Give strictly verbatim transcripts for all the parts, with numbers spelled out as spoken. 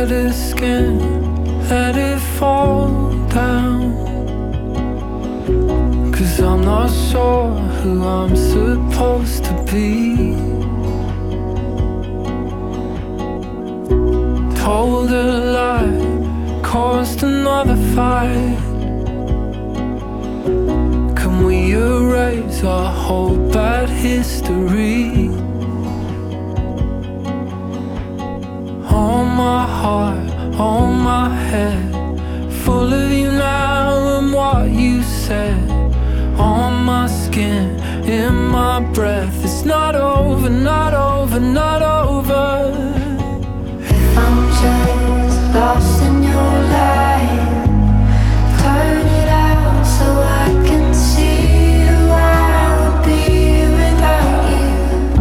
shed his skin, let it fall down. Cause I'm not sure who I'm supposed to be. Told a lie, caused another fight. Can we erase our whole bad history? On my heart, on my head, full of you now and what you said. On my skin, in my breath, it's not over, not over, not over. If I'm just lost in your light, turn it out so I can see who I would be without you.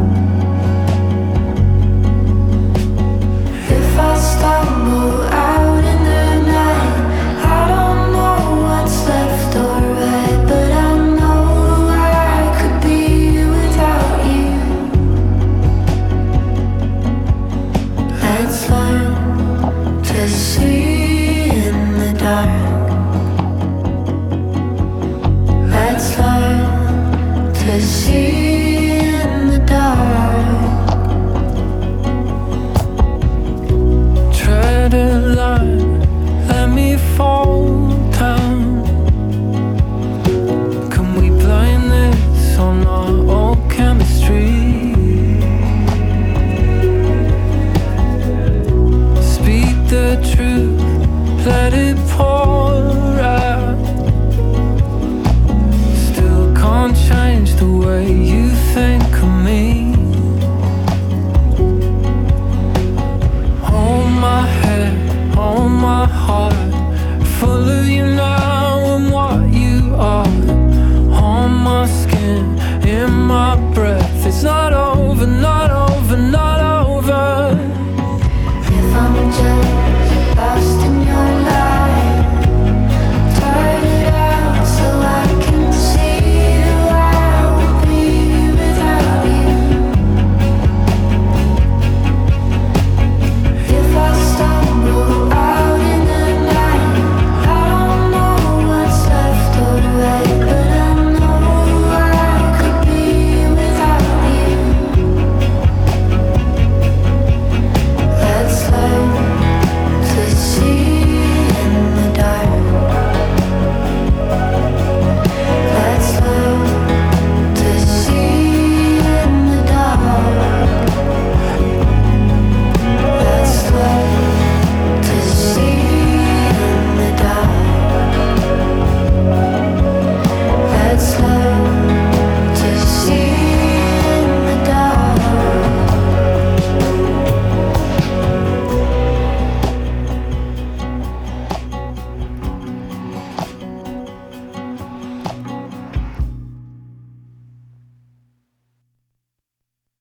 If I stumble out in the night, I don't know what's left or right, but I know who I could be without you. Let's learn to see in the dark. Let's learn to see in the dark. Tread a line, let me fall down. Can we blame this on our old chemistry? Speak the truth, let it pour out. Still can't change the way you think of